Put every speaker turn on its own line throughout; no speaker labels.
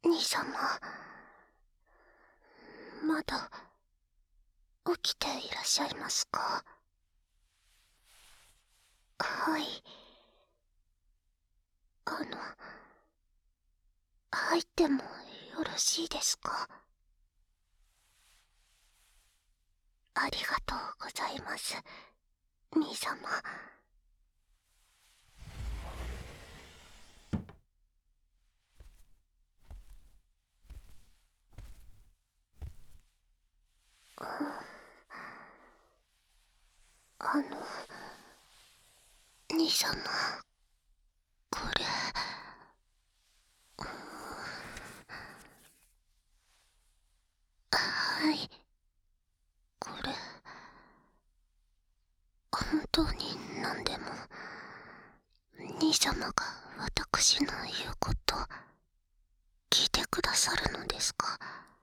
兄様、まだ起きていらっしゃいますか？はい。入ってもよろしいですか？ありがとうございます、兄様。兄様、これ。はい。これ、本当に何でも、兄様が私の言うこと聞いてくださるのですか？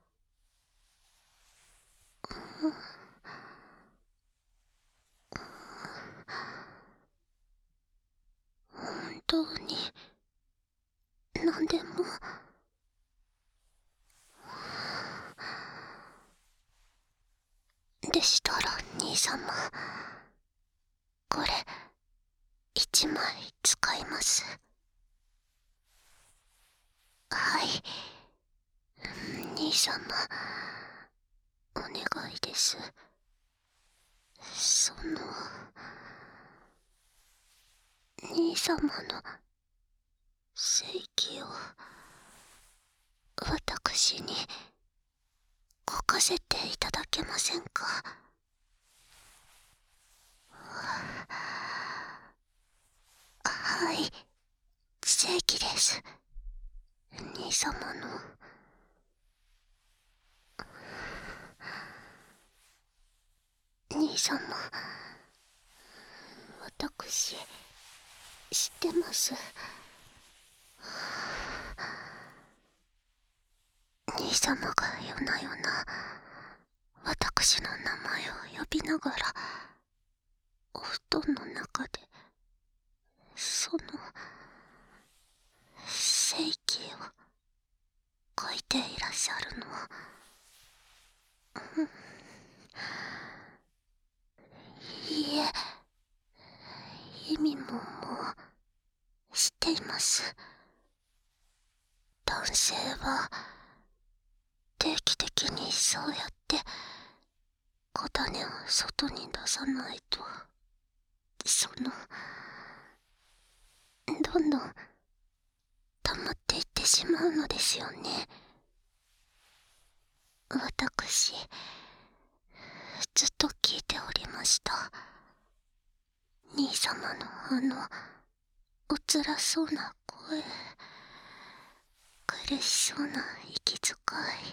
本当に何でも。でしたら兄様、これ1枚使います。はい。兄様、お願いです。兄様の正義を私に書かせていただけませんか？はい、正義です。兄様の。兄様、私知ってます。兄様が夜な夜な私の名前を呼びながらお布団の中でその正義を書いていらっしゃるの。いいえ、意味ももう知っています。男性は定期的にそうやって小種を外に出さないと、どんどん溜まっていってしまうのですよね。私ずっと聞いておりました。兄様のおつらそうな声、苦しそうな息遣い、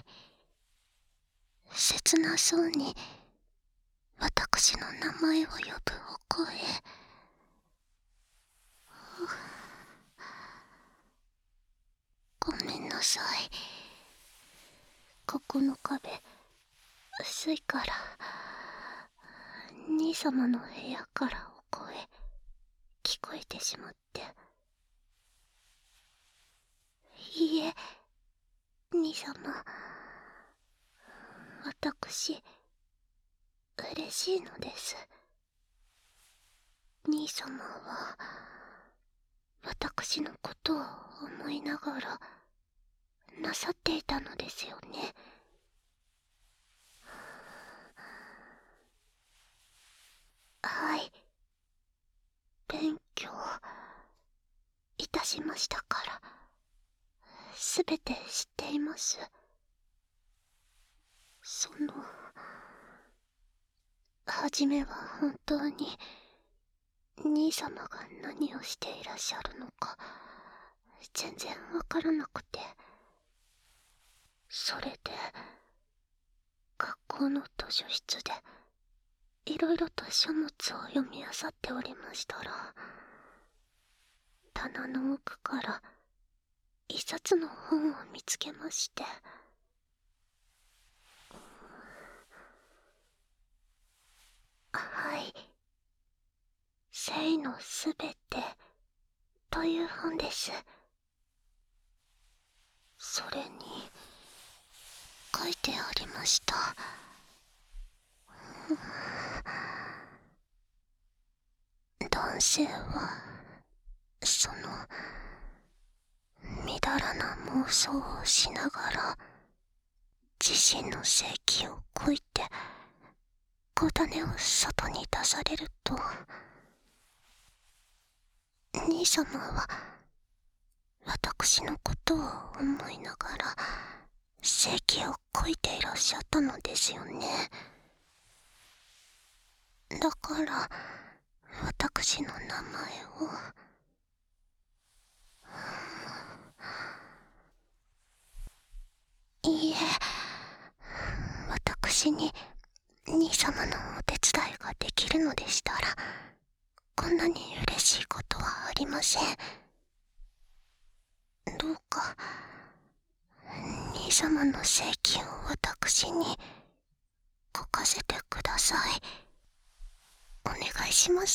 切なそうに私の名前を呼ぶお声。ごめんなさい。ここの壁薄いから、兄様の部屋からお声聞こえてしまって。いいえ、兄様、私嬉しいのです。兄様は私のことを思いながらなさっていたのですよね。はい、勉強いたしましたから、すべて知っています。初めは本当に兄様が何をしていらっしゃるのか全然わからなくて、それで学校の図書室でいろいろと書物を読み漁っておりましたら、棚の奥から一冊の本を見つけまして。はい、生のすべてという本です。 それに書いてありました。男性はそのみだらな妄想をしながら自身の性器をこいて小種を外に出されると、兄様は私のことを思いながら性器をこいていらっしゃったのですよね。だから私の名前を。いいえ、私に兄様のお手伝いができるのでしたら、こんなに嬉しいことはありません。どうか兄様の性器を私にこかせてください。お願いします。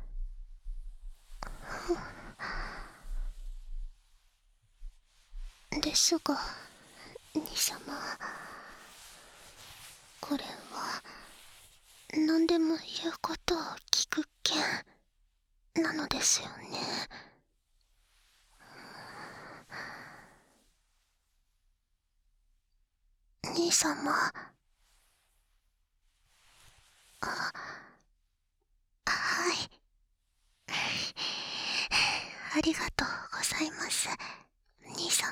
ですが兄様、これは何でも言うことを聞く剣なのですよね。兄様。はい。ありがとうございます、兄様。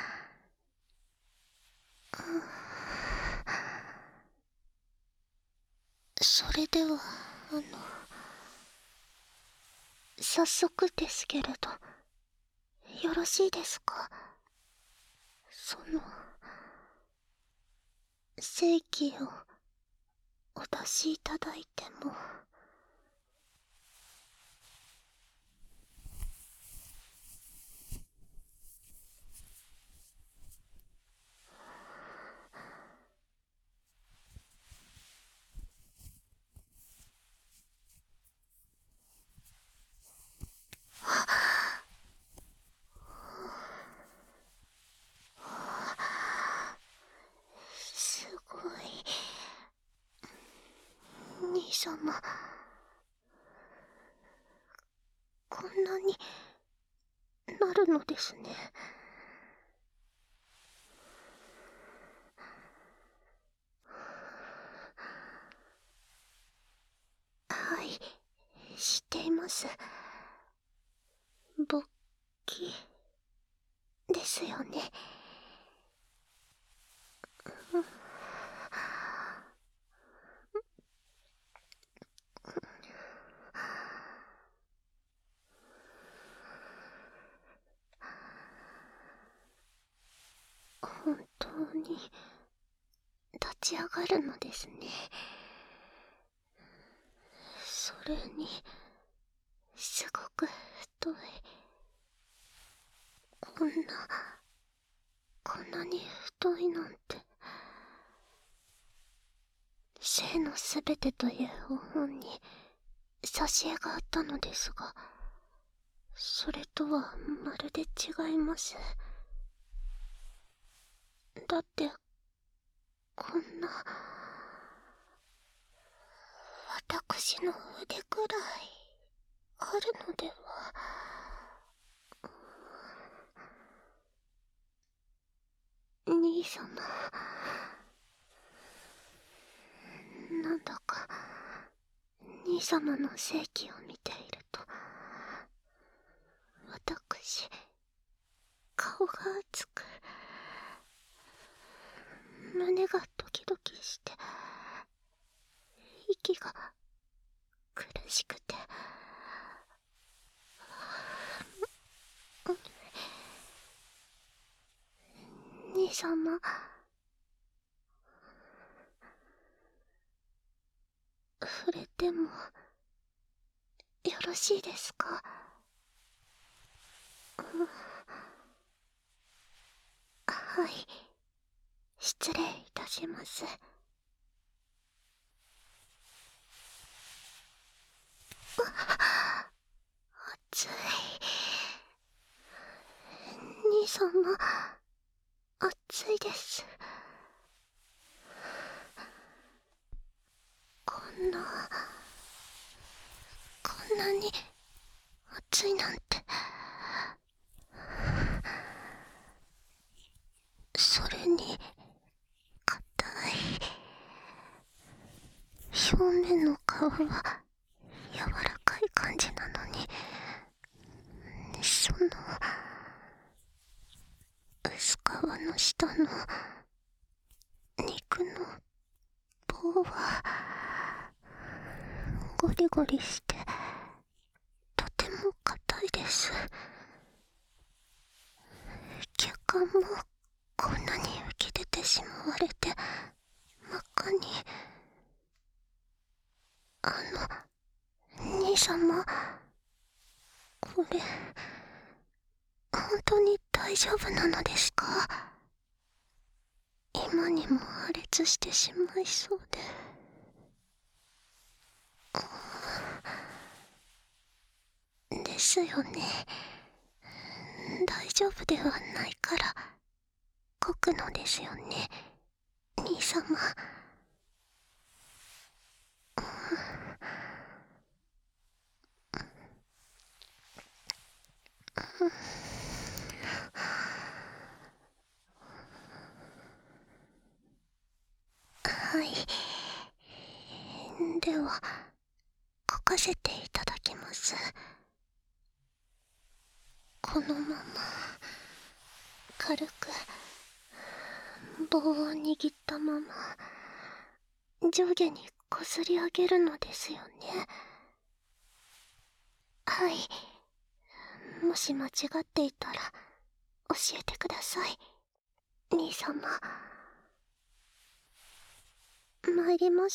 それでは早速ですけれど、よろしいですか？正規をお出しいただいても。すごい。兄様、こんなになるのですね。はい、知っています。勃起ですよね。本当に立ち上がるのですね。それにすごく太い。こんなに太いなんて。生のすべてというお本に挿絵があったのですが、それとはまるで違います。だってこんな、私の腕くらいあるのでは。兄様、なんだか兄様の性器を見ていると、私顔が熱く、胸がドキドキして、息が苦しくて。兄様、触れてもよろしいですか？はい、失礼いたします。熱い。兄様、 暑いです。こんなに暑いなんて。それに硬い表面の皮は柔らかい感じなのに、その薄皮の下の肉の棒はゴリゴリしてとても硬いです。血管もこんなに浮き出てしまわれて真っ赤に。兄様、これ本当に大丈夫なのですか？今にも破裂してしまいそうで。ですよね。大丈夫ではないからこくのですよね、兄様。はい。では書かせていただきます。このまま軽く棒を握ったまま上下にこすり上げるのですよね。はい。もし間違っていたら教えてください、兄様。参ります。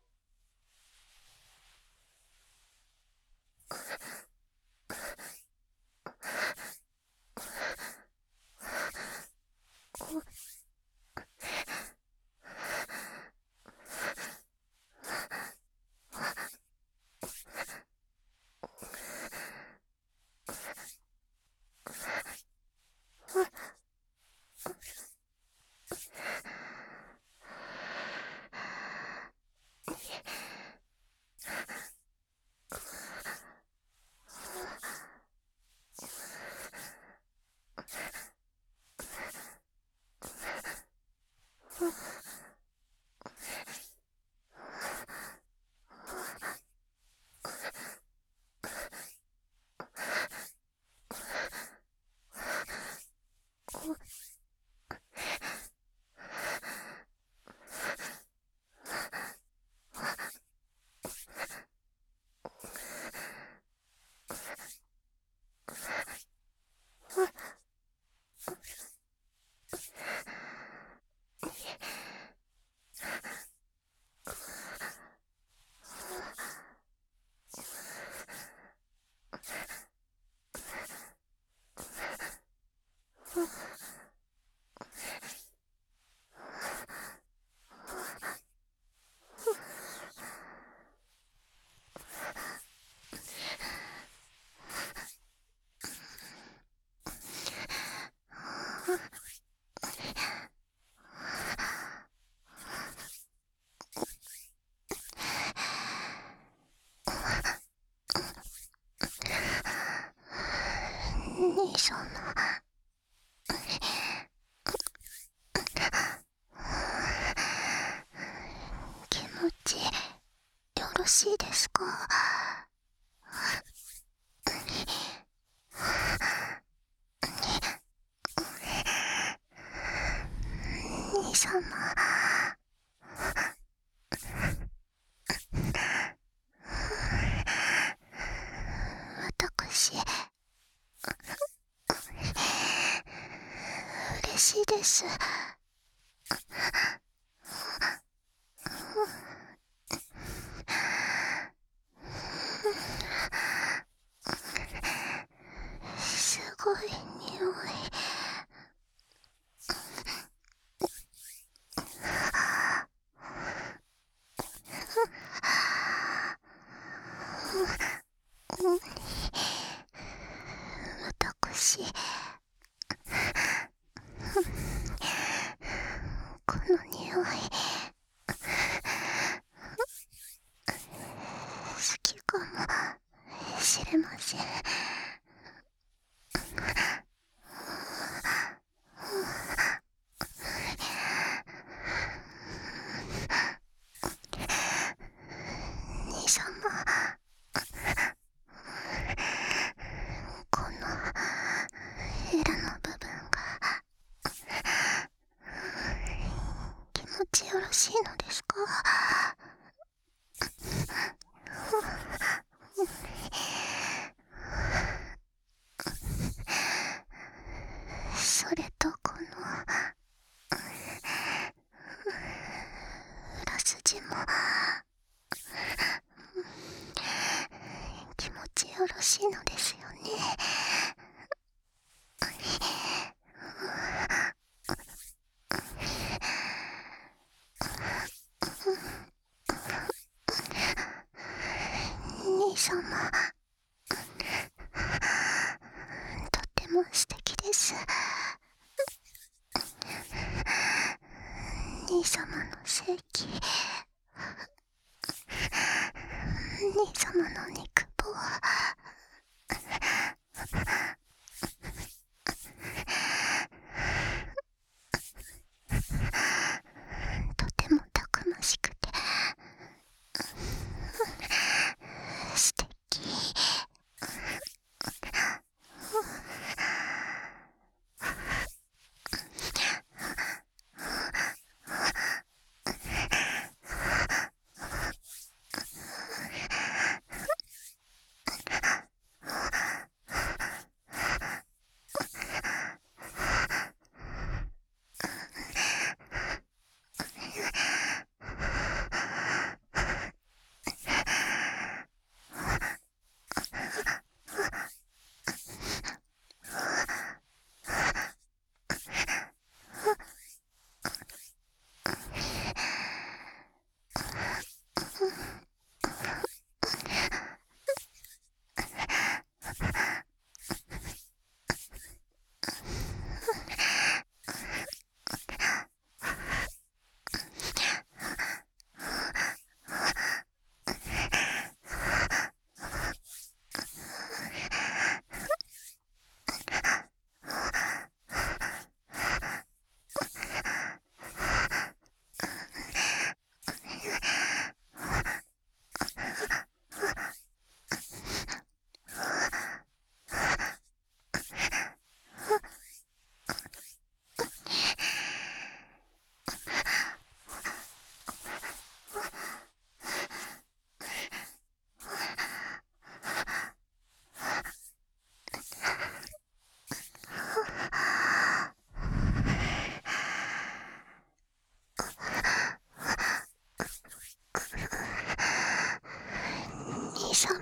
兄様、気持ちよろしいですか？兄様、私嬉しいです。すごい匂い。私れません。兄様、このエラの部分が気持ちよろしいのですか？それとこの裏筋も気持ちよろしいのですよね。兄様、とても素敵です。兄様の性器、兄様の肉棒、とてもたくましくて素敵。兄様、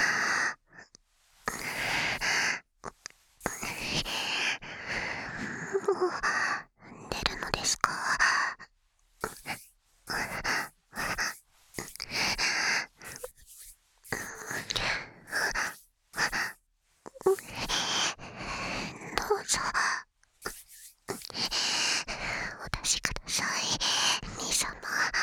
もう出るのですか？どうぞお出しください、兄様。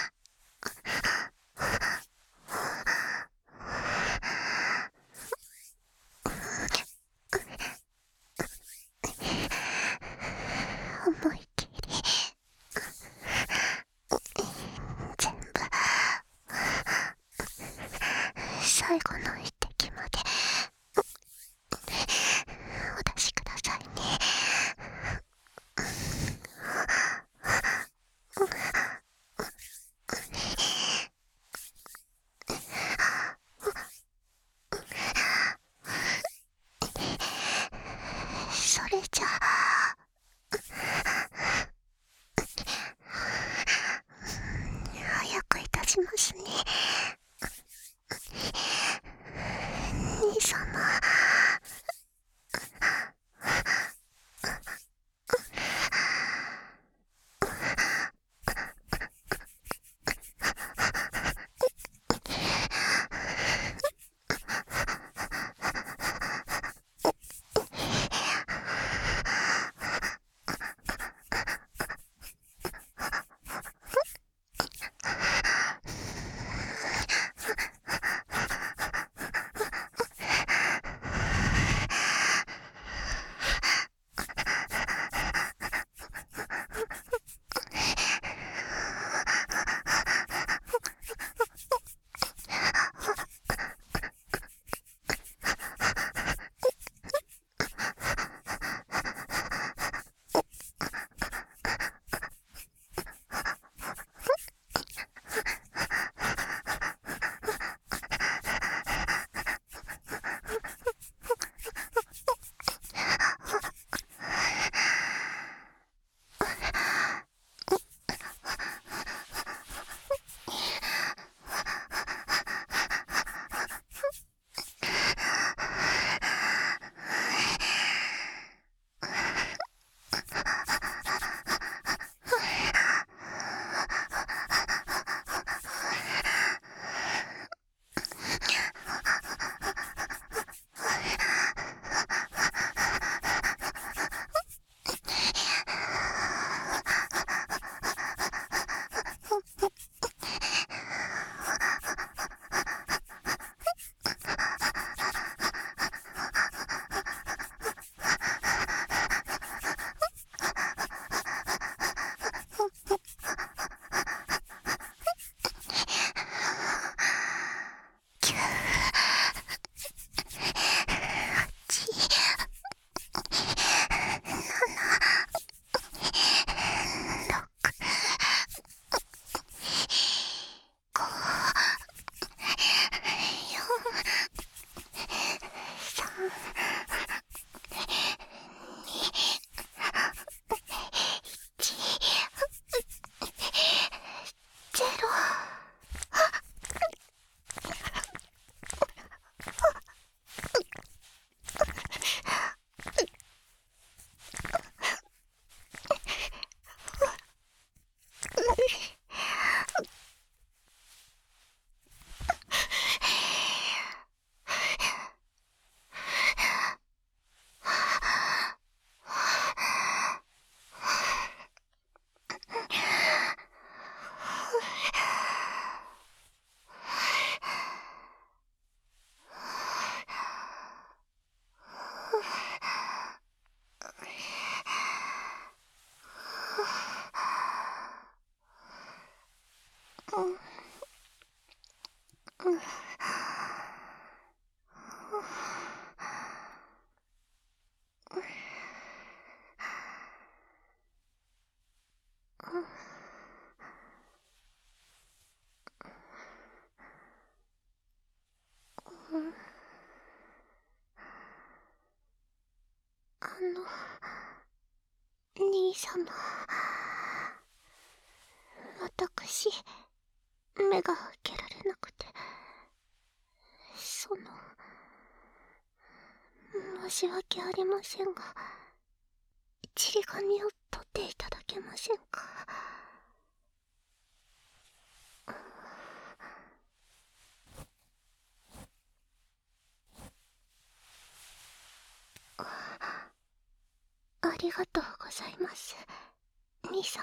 思いっきり全部最後の一滴までお出しくださいね。それじゃあ早くいたしますね。 様。私、目が開けられなくて、申し訳ありませんが、ちり紙を取っていただけませんか。ありがとうございます、兄様。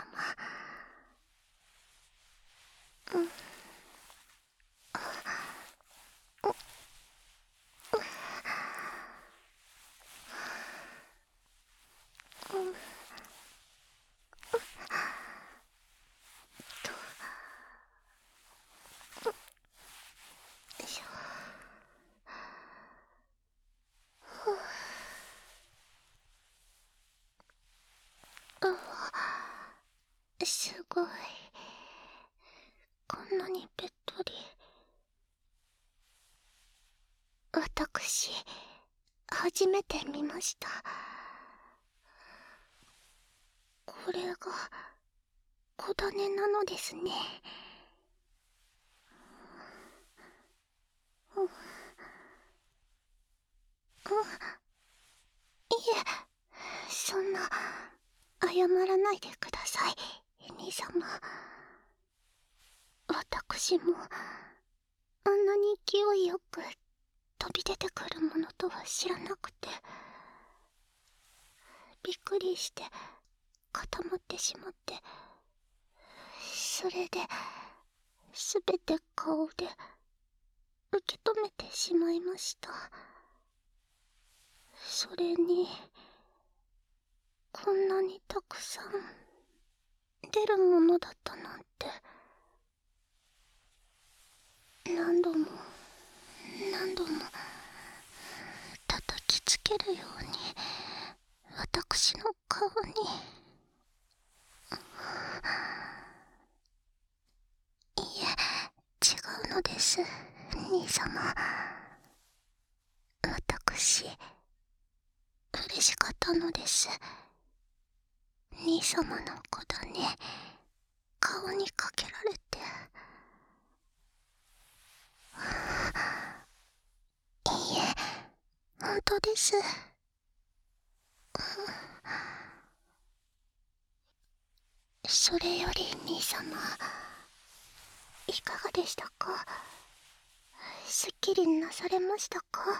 すごい。こんなにべっとり。私、初めて見ました。これが子種なのですね。いえ、そんな、謝らないでください、兄様。私も、あんなに勢いよく飛び出てくるものとは知らなくて、びっくりして固まってしまって、それで、すべて顔で受け止めてしまいました。それに、こんなにたくさん出るものだったなんて。何度も何度も叩きつけるように私の顔に。いえ、違うのです、兄様。私、嬉しかったのです。兄様の子種、顔にかけられて。いいえ、本当です。それより兄様、いかがでしたか。すっきりなされましたか。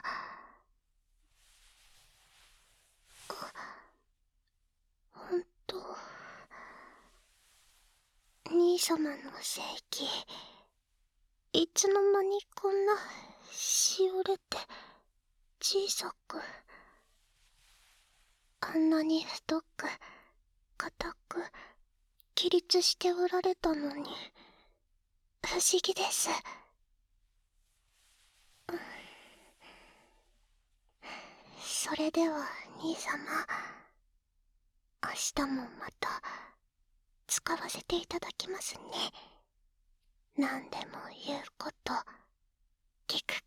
ほんと、兄様の正気、いつの間にこんなしおれて小さく、あんなに太く硬く起立しておられたのに、不思議です。それでは兄様、明日もまた使わせていただきますね。何でも言うこと聞く